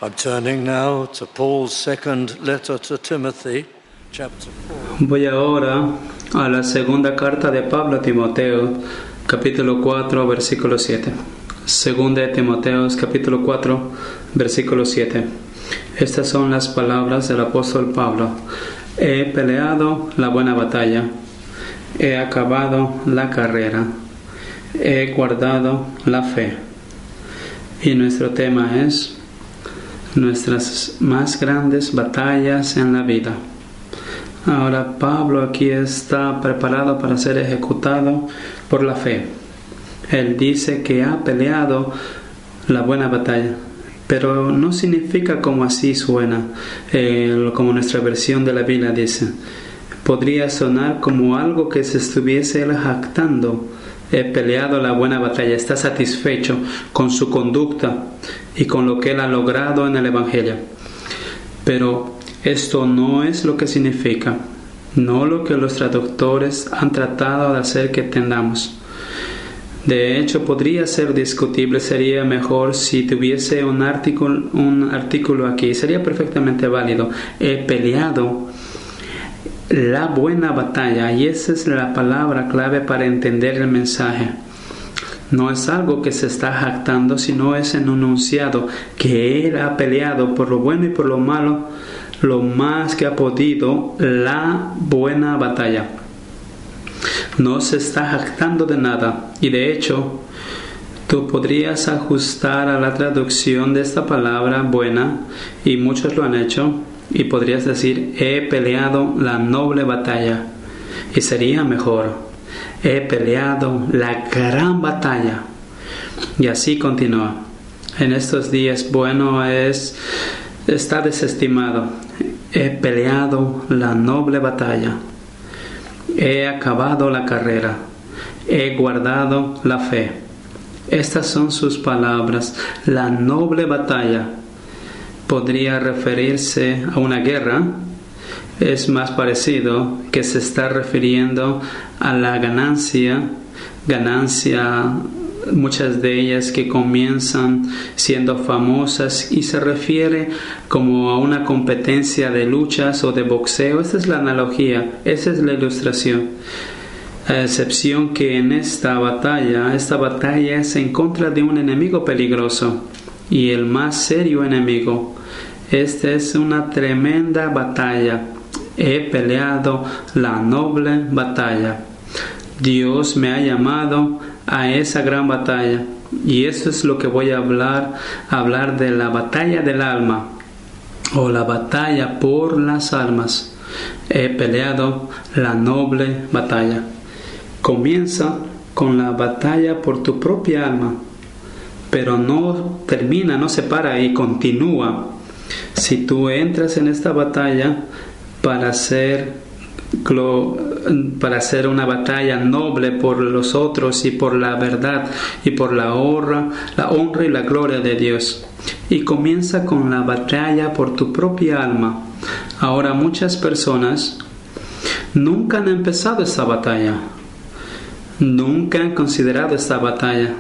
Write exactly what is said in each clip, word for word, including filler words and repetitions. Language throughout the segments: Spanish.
I'm turning now to Paul's second letter to Timothy, chapter four. Voy ahora a la segunda carta de Pablo a Timoteo, capítulo cuatro, versículo siete. Segunda de Timoteo, capítulo cuatro, versículo siete. Estas son las palabras del apóstol Pablo. He peleado la buena batalla, he acabado la carrera, he guardado la fe. Y nuestro tema es nuestras más grandes batallas en la vida. Ahora Pablo aquí está preparado para ser ejecutado por la fe. Él dice que ha peleado la buena batalla, pero no significa como así suena, eh, como nuestra versión de la Biblia dice. Podría sonar como algo que se estuviese él jactando. He peleado la buena batalla, está satisfecho con su conducta y con lo que él ha logrado en el Evangelio. Pero esto no es lo que significa, no lo que los traductores han tratado de hacer que entendamos. De hecho, podría ser discutible, sería mejor si tuviese un artículo, un artículo aquí, sería perfectamente válido. He peleado la buena batalla, y esa es la palabra clave para entender el mensaje. No es algo que se está jactando, sino es un enunciado que él ha peleado por lo bueno y por lo malo, lo más que ha podido, la buena batalla. No se está jactando de nada, y de hecho tú podrías ajustar a la traducción de esta palabra buena, y muchos lo han hecho, y podrías decir he peleado la noble batalla, y sería mejor he peleado la gran batalla. Y así continúa. En estos días bueno es está desestimado. He peleado la noble batalla, he acabado la carrera, he guardado la fe. Estas son sus palabras. La noble batalla podría referirse a una guerra. Es más parecido que se está refiriendo a la ganancia, ganancia, muchas de ellas que comienzan siendo famosas, y se refiere como a una competencia de luchas o de boxeo. Esa es la analogía, esa es la ilustración. A excepción que en esta batalla, esta batalla es en contra de un enemigo peligroso y el más serio enemigo. Esta es una tremenda batalla. He peleado la noble batalla. Dios me ha llamado a esa gran batalla, y eso es lo que voy a hablar, hablar de la batalla del alma, o la batalla por las almas. He peleado la noble batalla. Comienza con la batalla por tu propia alma, pero no termina, no se para y continúa. Si tú entras en esta batalla para hacer para hacer una batalla noble por los otros y por la verdad y por la honra, la honra y la gloria de Dios, y comienza con la batalla por tu propia alma. Ahora muchas personas nunca han empezado esta batalla, nunca han considerado esta batalla.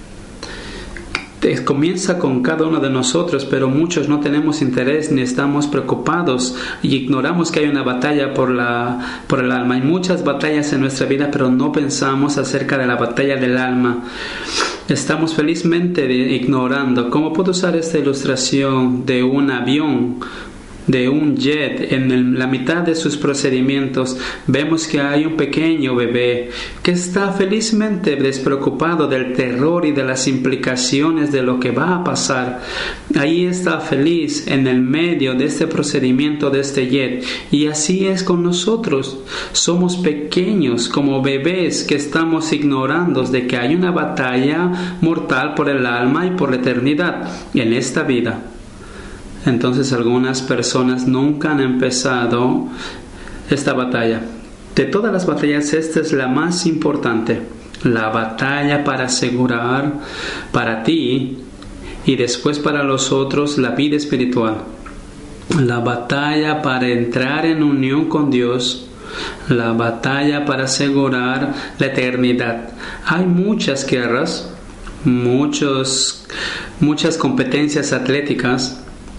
Comienza con cada uno de nosotros, pero muchos no tenemos interés ni estamos preocupados y ignoramos que hay una batalla por la por el alma. Hay muchas batallas en nuestra vida, pero no pensamos acerca de la batalla del alma. Estamos felizmente ignorando. ¿Cómo puedo usar esta ilustración de un avión, de un jet? En el, la mitad de sus procedimientos vemos que hay un pequeño bebé que está felizmente despreocupado del terror y de las implicaciones de lo que va a pasar. Ahí está feliz en el medio de este procedimiento de este jet. Y así es con nosotros. Somos pequeños como bebés que estamos ignorando de que hay una batalla mortal por el alma y por la eternidad en esta vida. Entonces algunas personas nunca han empezado esta batalla. De todas las batallas, esta es la más importante. La batalla para asegurar para ti y después para los otros la vida espiritual. La batalla para entrar en unión con Dios. La batalla para asegurar la eternidad. Hay muchas guerras, muchos, muchas competencias atléticas.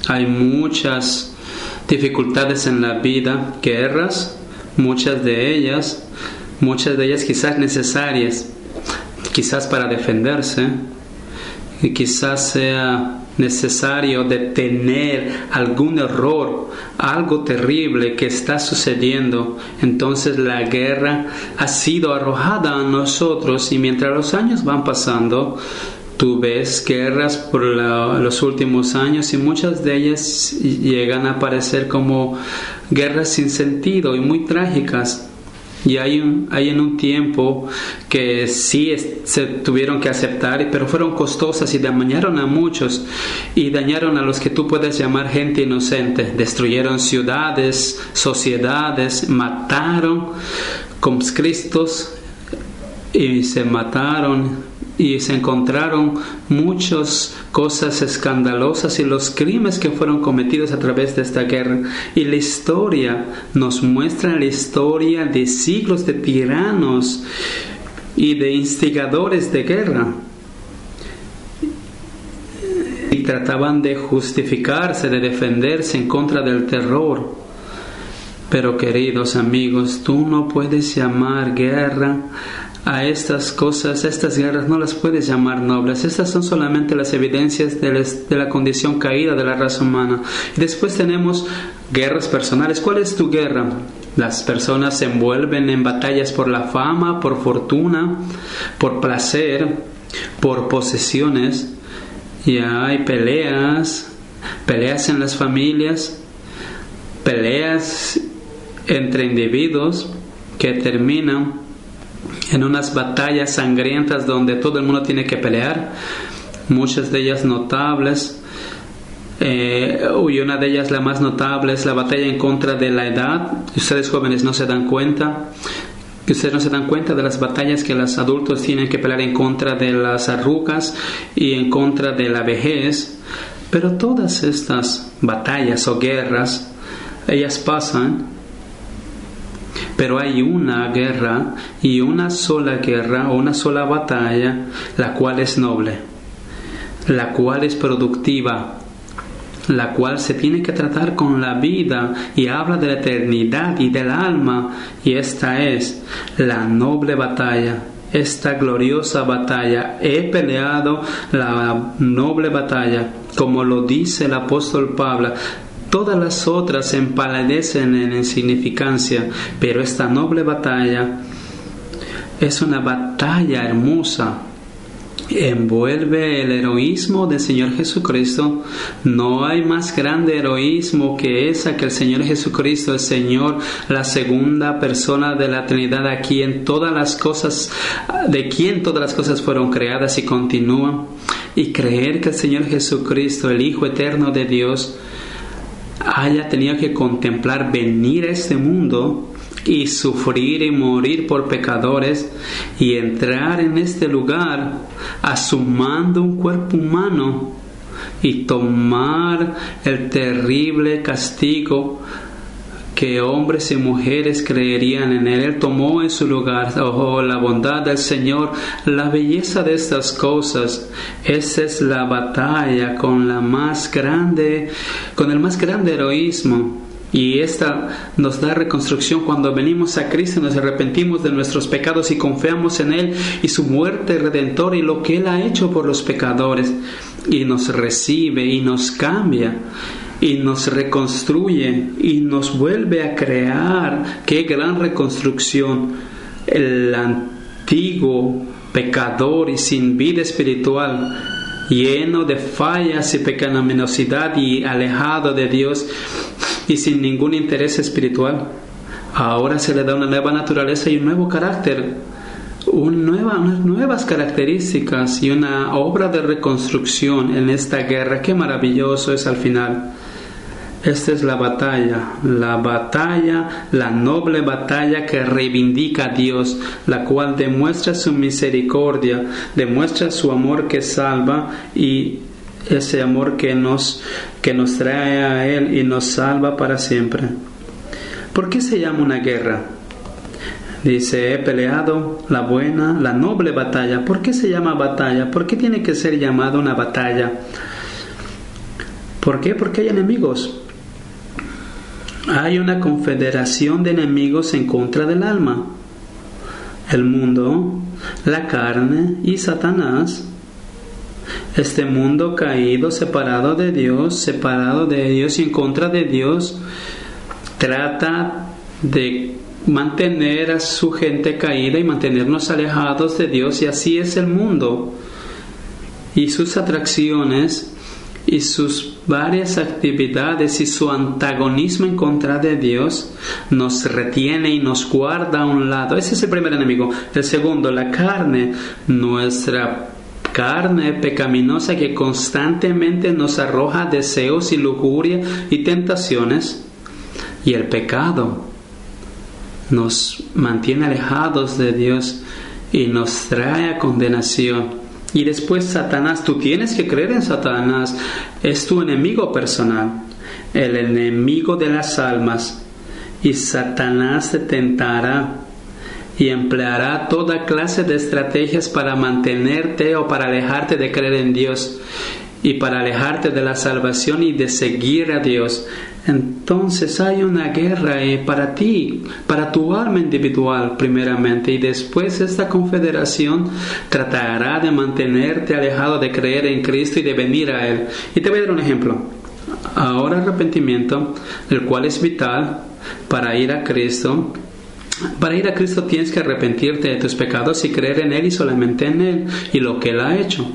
Hay muchas dificultades en la vida, guerras, muchas de ellas, muchas de ellas quizás necesarias, quizás para defenderse, y quizás sea necesario detener algún error, algo terrible que está sucediendo. Entonces la guerra ha sido arrojada a nosotros, y mientras los años van pasando, tú ves guerras por la, los últimos años, y muchas de ellas llegan a parecer como guerras sin sentido y muy trágicas. Y hay, un, hay en un tiempo que sí es, se tuvieron que aceptar, pero fueron costosas y dañaron a muchos, y dañaron a los que tú puedes llamar gente inocente. Destruyeron ciudades, sociedades, mataron conscriptos y se mataron, y se encontraron muchas cosas escandalosas y los crímenes que fueron cometidos a través de esta guerra. Y la historia nos muestra la historia de siglos de tiranos y de instigadores de guerra, y trataban de justificarse, de defenderse en contra del terror. Pero queridos amigos, tú no puedes llamar guerra a estas cosas. Estas guerras no las puedes llamar nobles. Estas son solamente las evidencias de, les, de la condición caída de la raza humana. Y después tenemos guerras personales. ¿Cuál es tu guerra? Las personas se envuelven en batallas por la fama, por fortuna, por placer, por posesiones. Y hay peleas, peleas en las familias, peleas entre individuos que terminan en unas batallas sangrientas donde todo el mundo tiene que pelear, muchas de ellas notables. Eh, y una de ellas, la más notable, es la batalla en contra de la edad. Ustedes jóvenes no se dan cuenta, que ustedes no se dan cuenta de las batallas que los adultos tienen que pelear en contra de las arrugas y en contra de la vejez. Pero todas estas batallas o guerras, ellas pasan. Pero hay una guerra, y una sola guerra o una sola batalla, la cual es noble, la cual es productiva, la cual se tiene que tratar con la vida y habla de la eternidad y del alma. Y esta es la noble batalla, esta gloriosa batalla. He peleado la noble batalla, como lo dice el apóstol Pablo. Todas las otras empalidecen en insignificancia, pero esta noble batalla es una batalla hermosa. Envuelve el heroísmo del Señor Jesucristo. No hay más grande heroísmo que esa, que el Señor Jesucristo, el Señor, la segunda persona de la Trinidad, aquí en todas las cosas, de quien todas las cosas fueron creadas y continúan. Y creer que el Señor Jesucristo, el Hijo eterno de Dios, haya tenido que contemplar venir a este mundo y sufrir y morir por pecadores, y entrar en este lugar asumiendo un cuerpo humano y tomar el terrible castigo que hombres y mujeres creerían en él. Él tomó en su lugar. Oh, la bondad del Señor, la belleza de estas cosas. Esa es la batalla con la más grande, con el más grande heroísmo. Y esta nos da reconstrucción cuando venimos a Cristo, nos arrepentimos de nuestros pecados y confiamos en Él y su muerte redentora y lo que Él ha hecho por los pecadores, y nos recibe y nos cambia y nos reconstruye y nos vuelve a crear. ¡Qué gran reconstrucción! El antiguo pecador y sin vida espiritual, lleno de fallas y pecaminosidad y alejado de Dios y sin ningún interés espiritual, ahora se le da una nueva naturaleza y un nuevo carácter, un nueva, unas nuevas características y una obra de reconstrucción en esta guerra. ¡Qué maravilloso es al final! Esta es la batalla, la batalla, la noble batalla que reivindica a Dios, la cual demuestra su misericordia, demuestra su amor que salva, y ese amor que nos, que nos trae a Él y nos salva para siempre. ¿Por qué se llama una guerra? Dice, he peleado la buena, la noble batalla. ¿Por qué se llama batalla? ¿Por qué tiene que ser llamada una batalla? ¿Por qué? Porque hay enemigos. Hay una confederación de enemigos en contra del alma. El mundo, la carne y Satanás. Este mundo caído, separado de Dios, separado de Dios y en contra de Dios, trata de mantener a su gente caída y mantenernos alejados de Dios, y así es el mundo. Y sus atracciones y sus varias actividades y su antagonismo en contra de Dios nos retiene y nos guarda a un lado. Ese es el primer enemigo. El segundo, la carne, nuestra carne pecaminosa que constantemente nos arroja deseos y lujuria y tentaciones. Y el pecado nos mantiene alejados de Dios y nos trae a condenación. Y después Satanás, tú tienes que creer en Satanás, es tu enemigo personal, el enemigo de las almas. Y Satanás te tentará y empleará toda clase de estrategias para mantenerte o para alejarte de creer en Dios y para alejarte de la salvación y de seguir a Dios. Entonces hay una guerra eh, para ti, para tu alma individual primeramente, y después esta confederación tratará de mantenerte alejado de creer en Cristo y de venir a Él. Y te voy a dar un ejemplo. Ahora arrepentimiento, el cual es vital para ir a Cristo. Para ir a Cristo tienes que arrepentirte de tus pecados y creer en Él y solamente en Él y lo que Él ha hecho,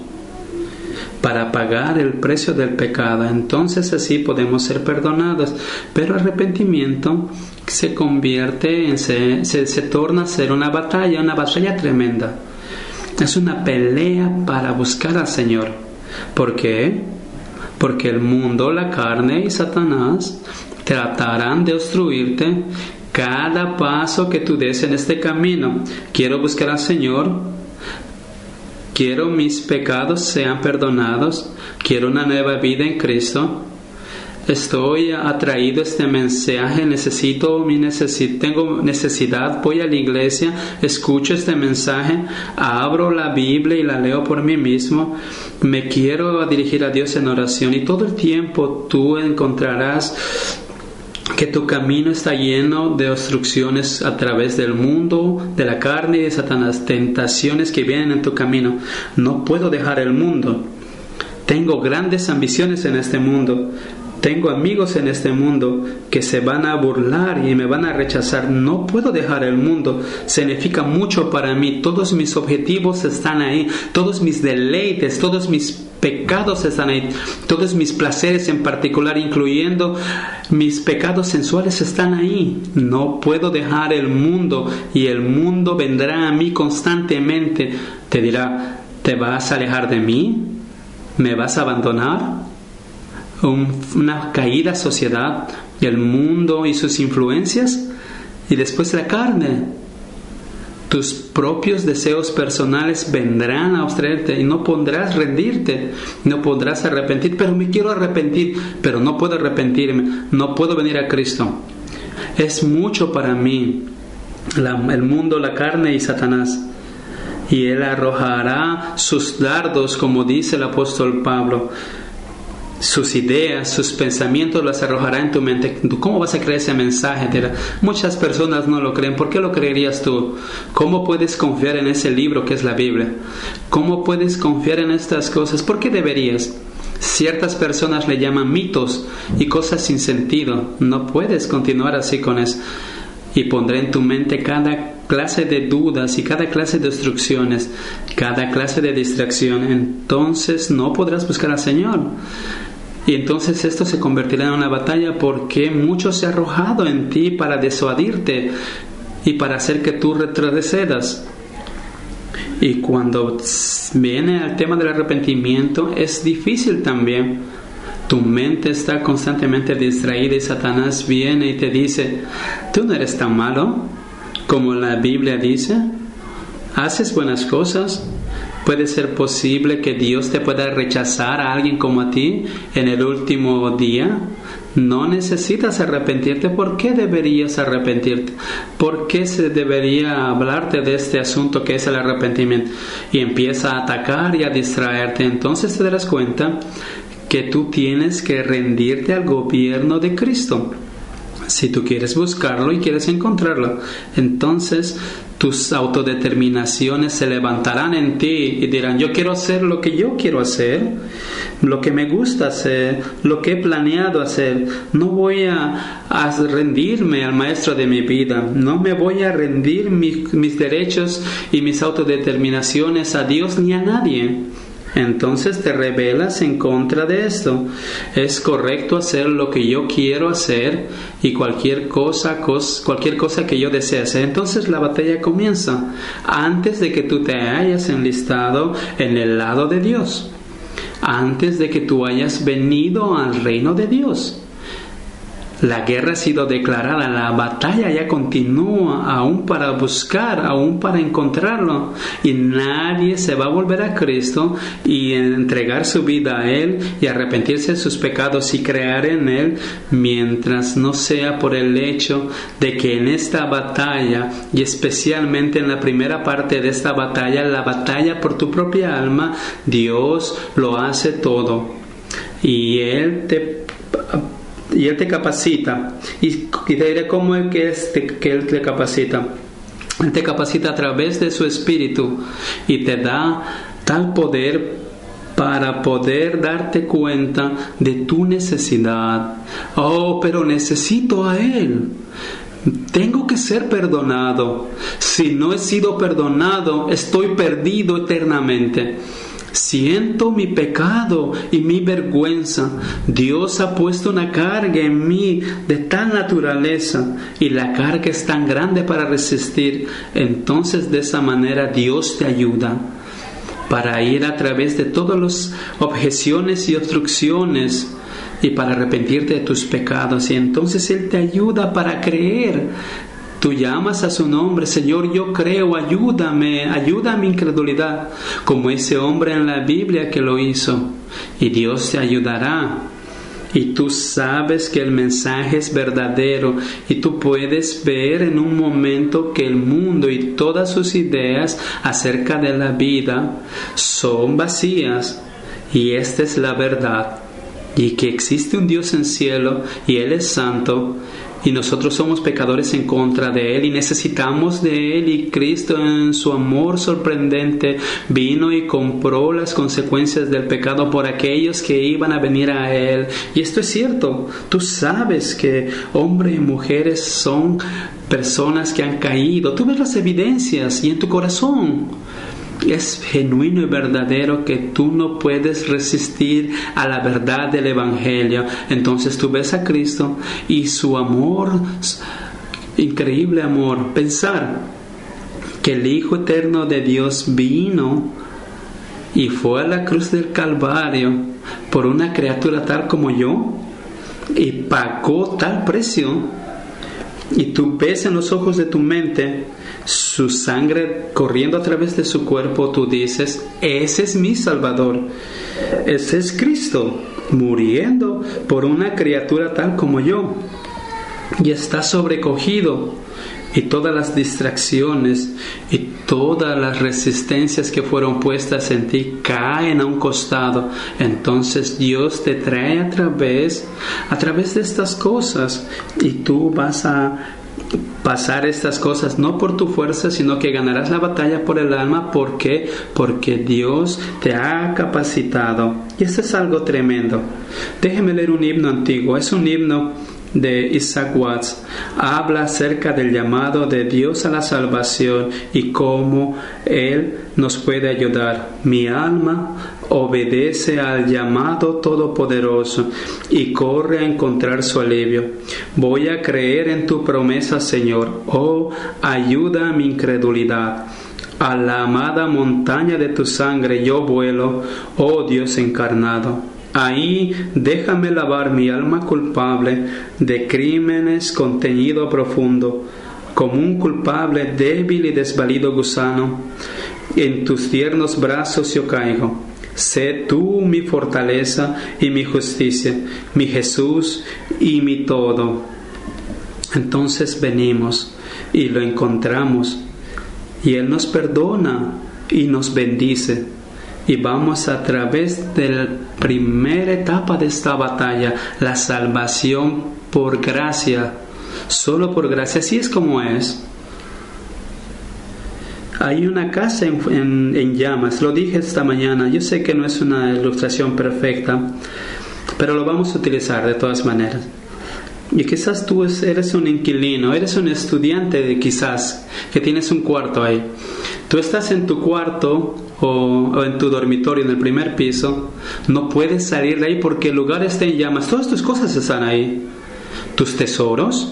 para pagar el precio del pecado. Entonces así podemos ser perdonados. Pero arrepentimiento se convierte en, se, se, se torna a ser una batalla, una batalla tremenda. Es una pelea para buscar al Señor. ¿Por qué? Porque el mundo, la carne y Satanás tratarán de obstruirte cada paso que tú des en este camino. Quiero buscar al Señor. Quiero mis pecados sean perdonados. Quiero una nueva vida en Cristo. Estoy atraído a este mensaje. Necesito mi necesidad. Tengo necesidad. Voy a la iglesia. Escucho este mensaje. Abro la Biblia y la leo por mí mismo. Me quiero dirigir a Dios en oración. Y todo el tiempo tú encontrarás que tu camino está lleno de obstrucciones a través del mundo, de la carne y de Satanás, tentaciones que vienen en tu camino. No puedo dejar el mundo. Tengo grandes ambiciones en este mundo. Tengo amigos en este mundo que se van a burlar y me van a rechazar. No puedo dejar el mundo. Significa mucho para mí. Todos mis objetivos están ahí. Todos mis deleites, todos mis pecados están ahí. Todos mis placeres en particular, incluyendo mis pecados sensuales, están ahí. No puedo dejar el mundo, y el mundo vendrá a mí constantemente. Te dirá, ¿te vas a alejar de mí? ¿Me vas a abandonar? Un, una caída sociedad, el mundo y sus influencias, y después la carne. Tus propios deseos personales vendrán a obstruirte y no podrás rendirte, no podrás arrepentir. Pero me quiero arrepentir, pero no puedo arrepentirme, no puedo venir a Cristo. Es mucho para mí la, el mundo, la carne y Satanás. Y Él arrojará sus dardos, como dice el apóstol Pablo. Sus ideas, sus pensamientos las arrojará en tu mente. ¿Cómo vas a creer ese mensaje? Muchas personas no lo creen. ¿Por qué lo creerías tú? ¿Cómo puedes confiar en ese libro que es la Biblia? ¿Cómo puedes confiar en estas cosas? ¿Por qué deberías? Ciertas personas le llaman mitos y cosas sin sentido. No puedes continuar así con eso. Y pondré en tu mente cada clase de dudas y cada clase de obstrucciones, cada clase de distracción. Entonces no podrás buscar al Señor. Y entonces esto se convertirá en una batalla, porque mucho se ha arrojado en ti para disuadirte y para hacer que tú retrocedas. Y cuando viene el tema del arrepentimiento, es difícil también. Tu mente está constantemente distraída y Satanás viene y te dice, tú no eres tan malo como la Biblia dice. Haces buenas cosas. ¿Puede ser posible que Dios te pueda rechazar a alguien como a ti en el último día? No necesitas arrepentirte. ¿Por qué deberías arrepentirte? ¿Por qué se debería hablarte de este asunto que es el arrepentimiento? Y empieza a atacar y a distraerte. Entonces te darás cuenta que tú tienes que rendirte al gobierno de Cristo. Si tú quieres buscarlo y quieres encontrarlo, entonces tus autodeterminaciones se levantarán en ti y dirán: yo quiero hacer lo que yo quiero hacer, lo que me gusta hacer, lo que he planeado hacer. No voy a, a rendirme al maestro de mi vida, no me voy a rendir mi, mis derechos y mis autodeterminaciones a Dios ni a nadie. Entonces te rebelas en contra de esto. Es correcto hacer lo que yo quiero hacer y cualquier cosa, cos, cualquier cosa que yo desee hacer. Entonces la batalla comienza antes de que tú te hayas enlistado en el lado de Dios, antes de que tú hayas venido al reino de Dios. La guerra ha sido declarada, la batalla ya continúa, aún para buscar, aún para encontrarlo. Y nadie se va a volver a Cristo y entregar su vida a Él y arrepentirse de sus pecados y creer en Él, mientras no sea por el hecho de que en esta batalla, y especialmente en la primera parte de esta batalla, la batalla por tu propia alma, Dios lo hace todo. Y Él te Y Él te capacita. Y, y te diré cómo es que, es te, que Él te capacita. Él te capacita a través de su Espíritu y te da tal poder para poder darte cuenta de tu necesidad. Oh, pero necesito a Él. Tengo que ser perdonado. Si no he sido perdonado, estoy perdido eternamente. Siento mi pecado y mi vergüenza. Dios ha puesto una carga en mí de tal naturaleza y la carga es tan grande para resistir. Entonces de esa manera Dios te ayuda para ir a través de todas las objeciones y obstrucciones y para arrepentirte de tus pecados. Y entonces Él te ayuda para creer. Tú llamas a su nombre: Señor, yo creo, ayúdame, ayuda a mi incredulidad, como ese hombre en la Biblia que lo hizo, y Dios te ayudará. Y tú sabes que el mensaje es verdadero y tú puedes ver en un momento que el mundo y todas sus ideas acerca de la vida son vacías y esta es la verdad, y que existe un Dios en cielo y Él es santo. Y nosotros somos pecadores en contra de Él y necesitamos de Él, y Cristo en su amor sorprendente vino y compró las consecuencias del pecado por aquellos que iban a venir a Él. Y esto es cierto. Tú sabes que hombres y mujeres son personas que han caído. Tú ves las evidencias y en tu corazón es genuino y verdadero que tú no puedes resistir a la verdad del Evangelio. Entonces tú ves a Cristo y su amor, increíble amor. Pensar que el Hijo Eterno de Dios vino y fue a la cruz del Calvario por una criatura tal como yo y pagó tal precio, y tú ves en los ojos de tu mente su sangre corriendo a través de su cuerpo. Tú dices: ese es mi Salvador, ese es Cristo muriendo por una criatura tal como yo, y está sobrecogido, y todas las distracciones y todas las resistencias que fueron puestas en ti caen a un costado. Entonces Dios te trae a través a través de estas cosas, y tú vas a pasar estas cosas no por tu fuerza, sino que ganarás la batalla por el alma. ¿Por qué? Porque Dios te ha capacitado. Y esto es algo tremendo. Déjeme leer un himno antiguo. Es un himno de Isaac Watts. Habla acerca del llamado de Dios a la salvación y cómo Él nos puede ayudar. Mi alma obedece al llamado todopoderoso y corre a encontrar su alivio. Voy a creer en tu promesa, Señor. Oh, ayuda a mi incredulidad. A la amada montaña de tu sangre yo vuelo, oh Dios encarnado. Ahí déjame lavar mi alma culpable de crímenes contenido profundo, como un culpable débil y desvalido gusano. En tus tiernos brazos yo caigo. Sé tú mi fortaleza y mi justicia, mi Jesús y mi todo. Entonces venimos y lo encontramos, y Él nos perdona y nos bendice. Y vamos a través de la primera etapa de esta batalla, la salvación por gracia, solo por gracia. Así es como es. Hay una casa en, en, en llamas, lo dije esta mañana. Yo sé que no es una ilustración perfecta, pero lo vamos a utilizar de todas maneras. Y quizás tú eres un inquilino, eres un estudiante de quizás, que tienes un cuarto ahí. Tú estás en tu cuarto o, o en tu dormitorio en el primer piso, no puedes salir de ahí porque el lugar está en llamas. Todas tus cosas están ahí. Tus tesoros,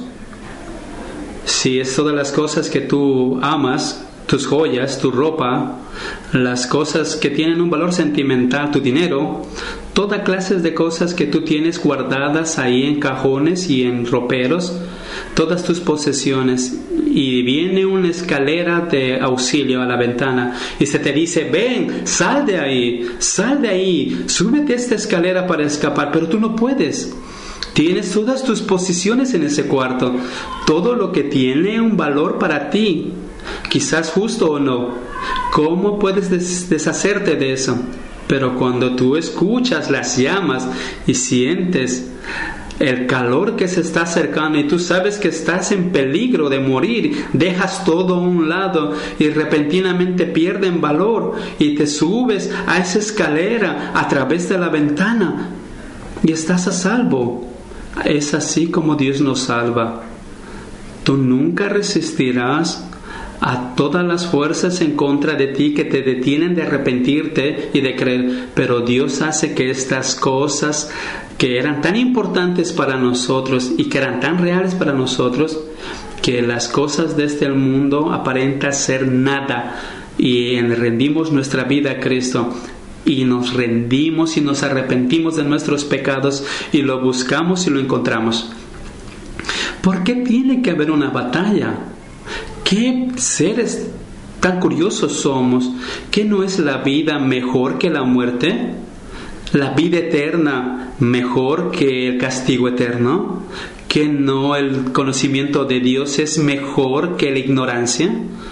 si es todas las cosas que tú amas, tus joyas, tu ropa, las cosas que tienen un valor sentimental, tu dinero, toda clase de cosas que tú tienes guardadas ahí en cajones y en roperos, todas tus posesiones, y viene una escalera de auxilio a la ventana y se te dice: ven, sal de ahí, sal de ahí, súbete a esta escalera para escapar, pero tú no puedes. Tienes todas tus posesiones en ese cuarto, todo lo que tiene un valor para ti, quizás justo o no. ¿Cómo puedes des- deshacerte de eso? Pero cuando tú escuchas las llamas y sientes el calor que se está acercando y tú sabes que estás en peligro de morir, dejas todo a un lado y repentinamente pierden valor y te subes a esa escalera a través de la ventana y estás a salvo. Es así como Dios nos salva. Tú nunca resistirás a todas las fuerzas en contra de ti que te detienen de arrepentirte y de creer, pero Dios hace que estas cosas que eran tan importantes para nosotros y que eran tan reales para nosotros, que las cosas de este mundo aparentan ser nada, y rendimos nuestra vida a Cristo y nos rendimos y nos arrepentimos de nuestros pecados y lo buscamos y lo encontramos. ¿Por qué tiene que haber una batalla? ¿Qué seres tan curiosos somos? ¿Qué no es la vida mejor que la muerte? ¿La vida eterna mejor que el castigo eterno? ¿Que no el conocimiento de Dios es mejor que la ignorancia?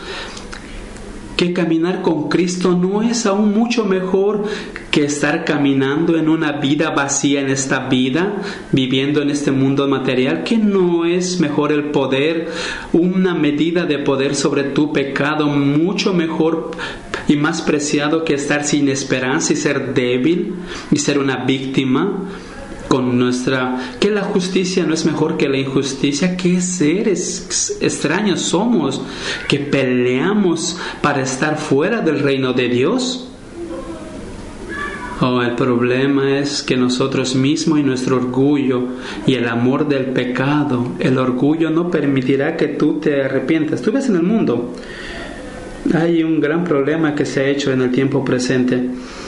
¿Que caminar con Cristo no es aún mucho mejor que estar caminando en una vida vacía en esta vida, viviendo en este mundo material? ¿Que no es mejor el poder, una medida de poder sobre tu pecado, mucho mejor y más preciado que estar sin esperanza y ser débil y ser una víctima? Con nuestra, que la justicia no es mejor que la injusticia. ¿Qué seres extraños somos que peleamos para estar fuera del reino de Dios? Oh, el problema es que nosotros mismos y nuestro orgullo y el amor del pecado, el orgullo no permitirá que tú te arrepientas. Tú ves en el mundo, hay un gran problema que se ha hecho en el tiempo presente.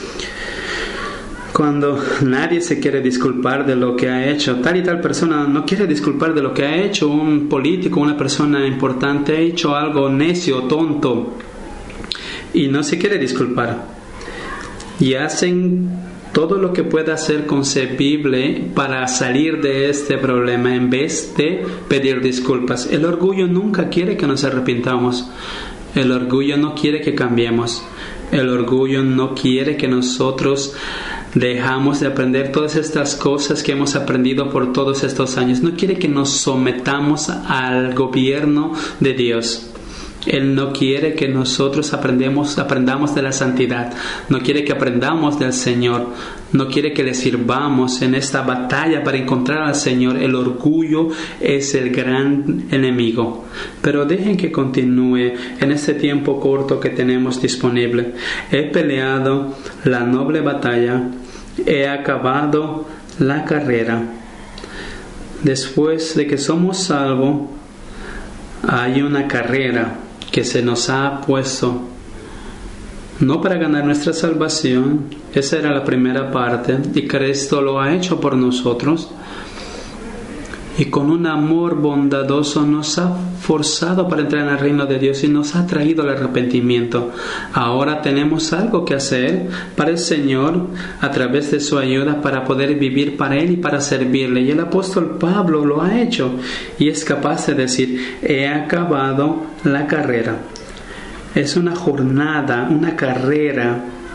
Cuando nadie se quiere disculpar de lo que ha hecho, tal y tal persona no quiere disculpar de lo que ha hecho, un político, una persona importante ha hecho algo necio, tonto, y no se quiere disculpar. Y hacen todo lo que pueda ser concebible para salir de este problema en vez de pedir disculpas. El orgullo nunca quiere que nos arrepintamos. El orgullo no quiere que cambiemos. El orgullo no quiere que nosotros dejamos de aprender todas estas cosas que hemos aprendido por todos estos años. No quiere que nos sometamos al gobierno de Dios. Él no quiere que nosotros aprendemos, aprendamos de la santidad. No quiere que aprendamos del Señor. No quiere que le sirvamos en esta batalla para encontrar al Señor. El orgullo es el gran enemigo. Pero dejen que continúe en este tiempo corto que tenemos disponible. He peleado la noble batalla. He acabado la carrera. Después de que somos salvos, hay una carrera que se nos ha puesto, no para ganar nuestra salvación. Esa era la primera parte, y Cristo lo ha hecho por nosotros, y con un amor bondadoso nos ha forzado para entrar en el reino de Dios y nos ha traído el arrepentimiento. Ahora tenemos algo que hacer para el Señor a través de su ayuda para poder vivir para Él y para servirle. Y el apóstol Pablo lo ha hecho y es capaz de decir: he acabado la carrera. Es una jornada, una carrera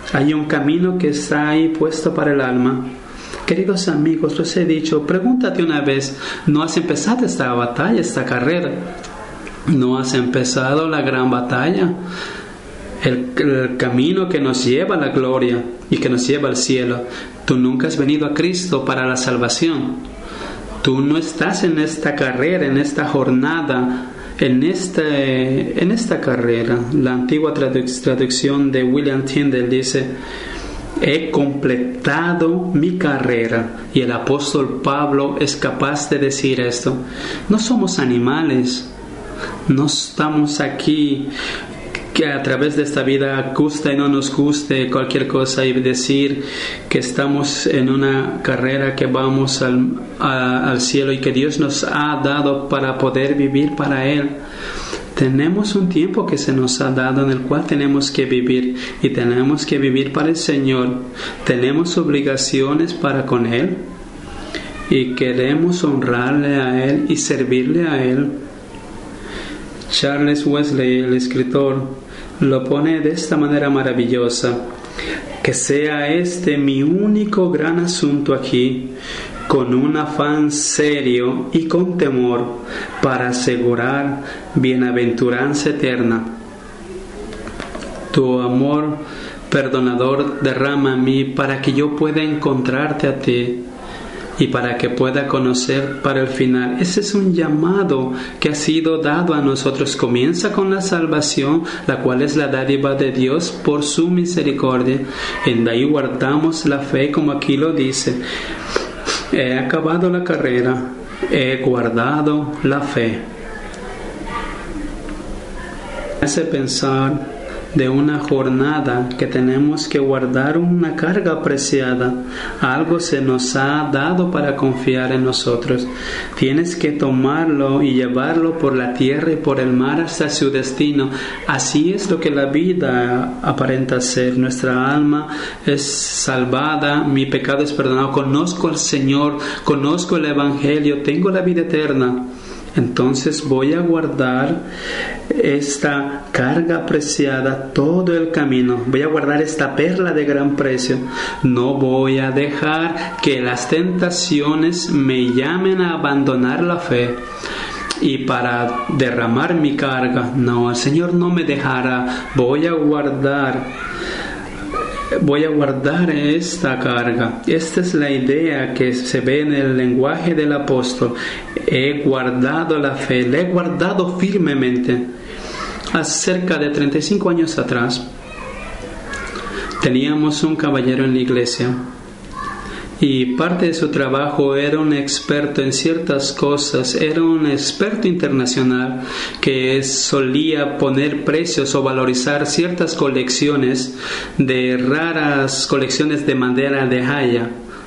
Hay un camino que está ahí puesto para el alma. Queridos amigos, les he dicho, pregúntate una vez, ¿no has empezado esta batalla, esta carrera? ¿No has empezado la gran batalla? El, el camino que nos lleva a la gloria y que nos lleva al cielo. Tú nunca has venido a Cristo para la salvación. Tú no estás en esta carrera, en esta jornada, en, este, en esta carrera. La antigua traduc- traducción de William Tyndale dice: he completado mi carrera. Y el apóstol Pablo es capaz de decir esto. No somos animales. No estamos aquí que a través de esta vida, gusta y no nos guste cualquier cosa, y decir que estamos en una carrera que vamos al, a, al cielo y que Dios nos ha dado para poder vivir para Él. Tenemos un tiempo que se nos ha dado en el cual tenemos que vivir, y tenemos que vivir para el Señor. Tenemos obligaciones para con Él y queremos honrarle a Él y servirle a Él. Charles Wesley, el escritor, lo pone de esta manera maravillosa: que sea este mi único gran asunto aquí, con un afán serio y con temor, para asegurar bienaventuranza eterna. Tu amor perdonador derrama en mí para que yo pueda encontrarte a ti y para que pueda conocer para el final. Ese es un llamado que ha sido dado a nosotros. Comienza con la salvación, la cual es la dádiva de Dios por su misericordia. En ahí guardamos la fe, como aquí lo dice: he acabado la carrera, he guardado la fe. Hace pensar de una jornada que tenemos que guardar una carga preciada. Algo se nos ha dado para confiar en nosotros. Tienes que tomarlo y llevarlo por la tierra y por el mar hasta su destino. Así es lo que la vida aparenta ser. Nuestra alma es salvada, mi pecado es perdonado, conozco al Señor, conozco el Evangelio, tengo la vida eterna. Entonces voy a guardar esta carga preciada todo el camino. Voy a guardar esta perla de gran precio. No voy a dejar que las tentaciones me llamen a abandonar la fe y para derramar mi carga. No, el Señor no me dejará. Voy a guardar Voy a guardar esta carga. Esta es la idea que se ve en el lenguaje del apóstol. He guardado la fe, la he guardado firmemente. Hace cerca de treinta y cinco años atrás, teníamos un caballero en la iglesia, y parte de su trabajo era un experto en ciertas cosas. Era un experto internacional que solía poner precios o valorizar ciertas colecciones de raras colecciones de madera de haya.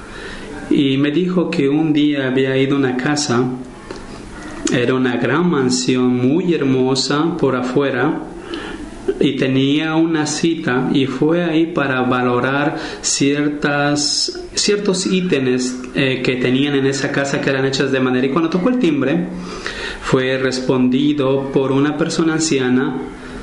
Y me dijo que un día había ido a una casa. Era una gran mansión muy hermosa por afuera, y tenía una cita, y fue ahí para valorar ciertas, ciertos ítems eh, que tenían en esa casa, que eran hechas de madera. Y cuando tocó el timbre, fue respondido por una persona anciana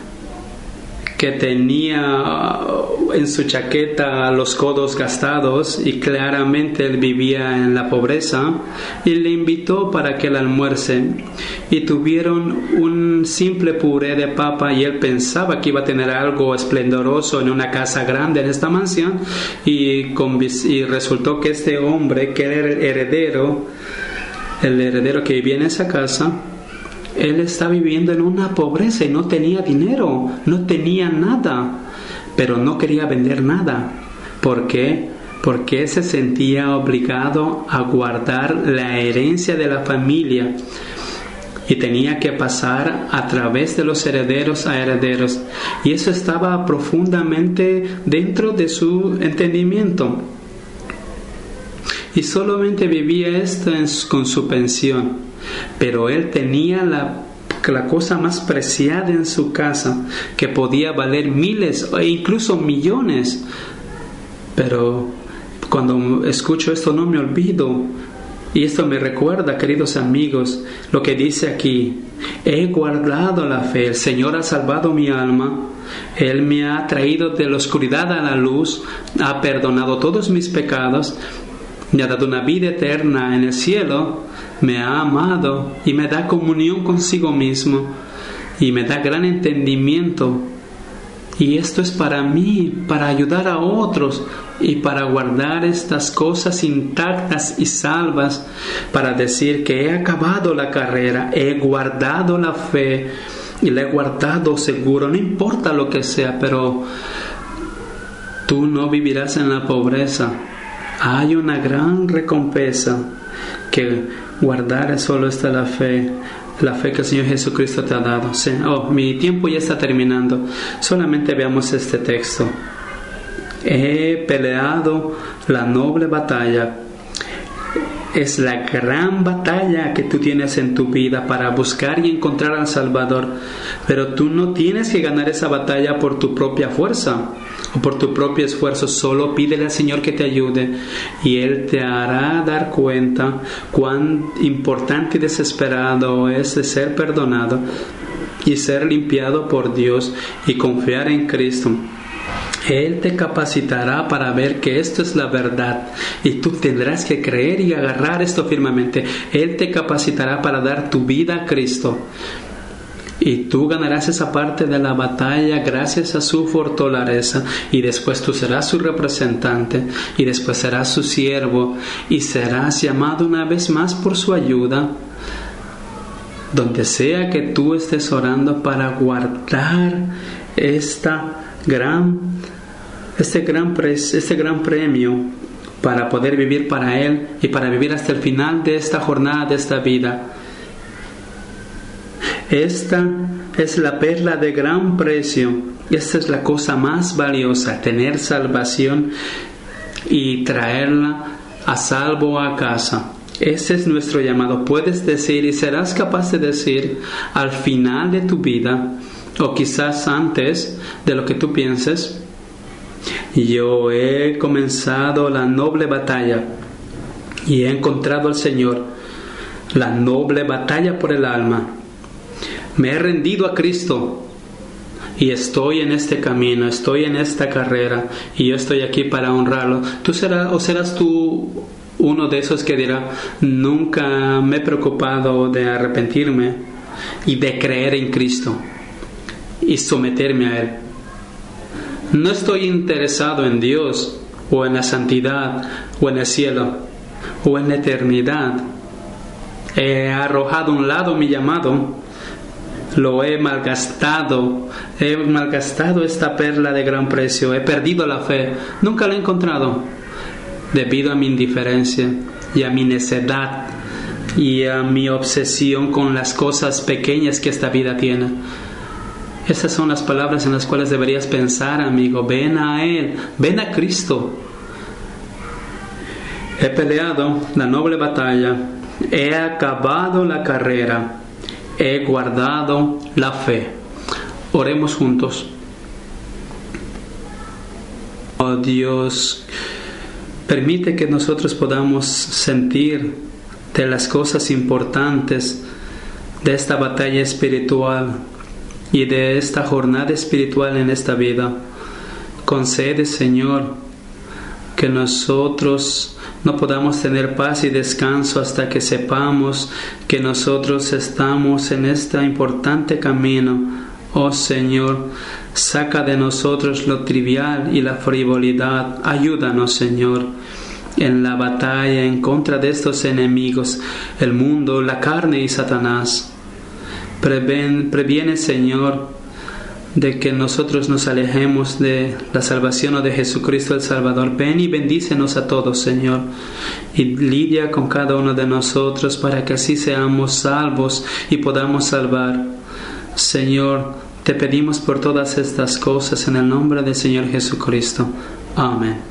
que tenía en su chaqueta los codos gastados, y claramente él vivía en la pobreza, y le invitó para que él almuerce, y tuvieron un simple puré de papa, y él pensaba que iba a tener algo esplendoroso en una casa grande, en esta mansión, y, con, y resultó que este hombre, que era el heredero, el heredero que vivía en esa casa, él estaba viviendo en una pobreza y no tenía dinero, no tenía nada, pero no quería vender nada. ¿Por qué? Porque se sentía obligado a guardar la herencia de la familia, y tenía que pasar a través de los herederos a herederos, y eso estaba profundamente dentro de su entendimiento, y solamente vivía esto en, con su pensión. Pero él tenía la, la cosa más preciada en su casa, que podía valer miles e incluso millones. Pero cuando escucho esto no me olvido Y esto me recuerda, queridos amigos, lo que dice aquí: he guardado la fe, el Señor ha salvado mi alma, Él me ha traído de la oscuridad a la luz, ha perdonado todos mis pecados, me ha dado una vida eterna en el cielo, me ha amado y me da comunión consigo mismo y me da gran entendimiento. Y esto es para mí, para ayudar a otros y para guardar estas cosas intactas y salvas, para decir que he acabado la carrera, he guardado la fe y la he guardado seguro, no importa lo que sea, pero tú no vivirás en la pobreza. Hay una gran recompensa que guardar solo está la fe. La fe que el Señor Jesucristo te ha dado. Sí. Oh, mi tiempo ya está terminando. Solamente veamos este texto. He peleado la noble batalla. Es la gran batalla que tú tienes en tu vida para buscar y encontrar al Salvador. Pero tú no tienes que ganar esa batalla por tu propia fuerza o por tu propio esfuerzo. Solo pídele al Señor que te ayude y Él te hará dar cuenta cuán importante y desesperado es de ser perdonado y ser limpiado por Dios y confiar en Cristo. Él te capacitará para ver que esto es la verdad y tú tendrás que creer y agarrar esto firmemente. Él te capacitará para dar tu vida a Cristo y tú ganarás esa parte de la batalla gracias a su fortaleza, y después tú serás su representante y después serás su siervo y serás llamado una vez más por su ayuda donde sea que tú estés orando, para guardar esta gran este gran pre, este gran premio, para poder vivir para Él y para vivir hasta el final de esta jornada, de esta vida. Esta es la perla de gran precio. Esta es la cosa más valiosa: tener salvación y traerla a salvo a casa. Ese es nuestro llamado. Puedes decir y serás capaz de decir al final de tu vida, o quizás antes de lo que tú pienses: yo he comenzado la noble batalla y he encontrado al Señor, la noble batalla por el alma. Me he rendido a Cristo y estoy en este camino, estoy en esta carrera y yo estoy aquí para honrarlo. ¿Tú serás o serás tú uno de esos que dirá: nunca me he preocupado de arrepentirme y de creer en Cristo y someterme a Él? No estoy interesado en Dios o en la santidad o en el cielo o en la eternidad. He arrojado a un lado mi llamado, lo he malgastado, he malgastado esta perla de gran precio, he perdido la fe, nunca la he encontrado debido a mi indiferencia y a mi necedad y a mi obsesión con las cosas pequeñas que esta vida tiene. Esas son las palabras en las cuales deberías pensar, amigo. Ven a Él, ven a Cristo. He peleado la noble batalla, he acabado la carrera, he guardado la fe. Oremos juntos. Oh Dios, permite que nosotros podamos sentir de las cosas importantes de esta batalla espiritual y de esta jornada espiritual en esta vida. Concede, Señor, que nosotros no podamos tener paz y descanso hasta que sepamos que nosotros estamos en este importante camino. Oh Señor, saca de nosotros lo trivial y la frivolidad. Ayúdanos, Señor, en la batalla en contra de estos enemigos, el mundo, la carne y Satanás. Preven, previene, Señor, de que nosotros nos alejemos de la salvación o de Jesucristo el Salvador. Ven y bendícenos a todos, Señor, y lidia con cada uno de nosotros para que así seamos salvos y podamos salvar. Señor, te pedimos por todas estas cosas en el nombre del Señor Jesucristo. Amén.